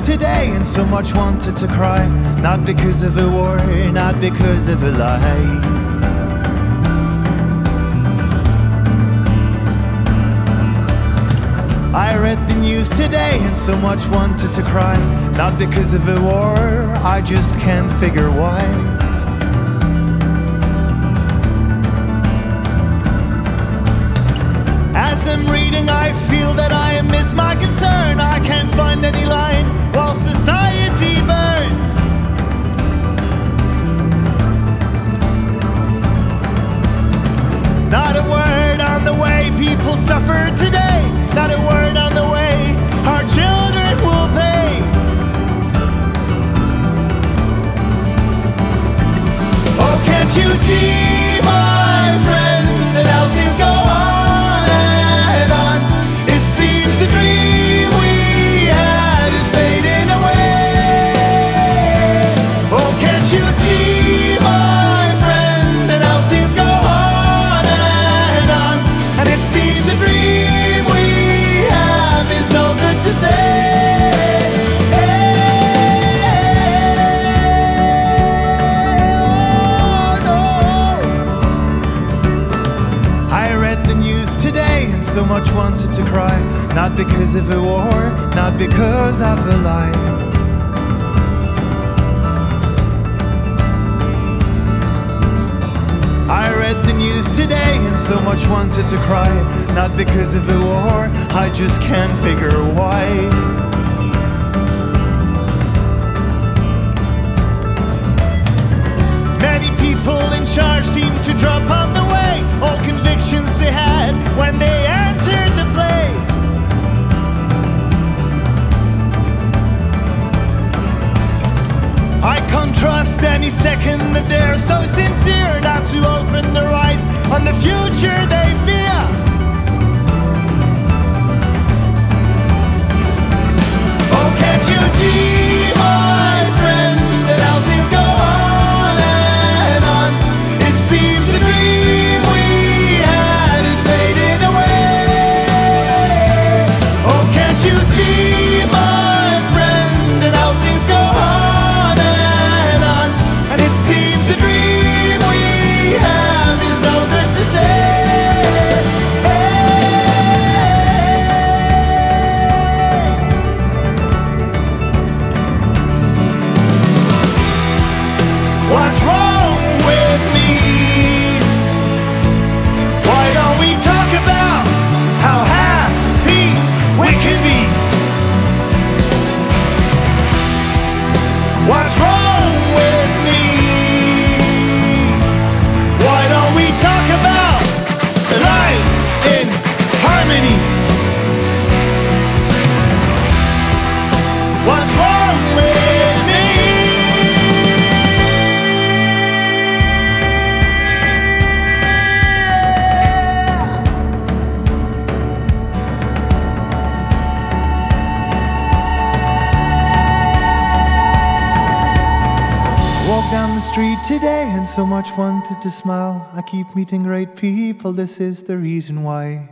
today and so much wanted to cry. Not because of a war, not because of a lie. I read the news today and so much wanted to cry. Not because of a war, I just can't figure why. As I'm reading, I feel that I miss my concern. I can't find any line while society burns. Not a word on the way people suffer today. Not a word on the way our children will pay. Oh, can't you see, my friend, that how things go on and on? It seems the dream we had is fading away. Oh, can't you see, my friend, that how things go on and on? And it seems the dream we have is no good to say. So much wanted to cry, not because of a war, not because of a lie. I read the news today and so much wanted to cry, not because of a war, I just can't figure why. Many people in charge seem to drop on the way all convictions they had when they entered the play. I can't trust any second that they're so sincere not to open their eyes on the future they fear. Oh, can't you see, my friend, that how things go on and on? It seems the dream we had is fading away. Oh, can't you see, my friend, that how things go on and on? And it seems the dream we have is no good to say. What's wrong with me? Why don't we talk about how happy we can be? What's wrong with me? Why don't we talk about life in harmony? What's wrong with me? Walk down the street today and so much wanted to smile. I keep meeting great people, this is the reason why.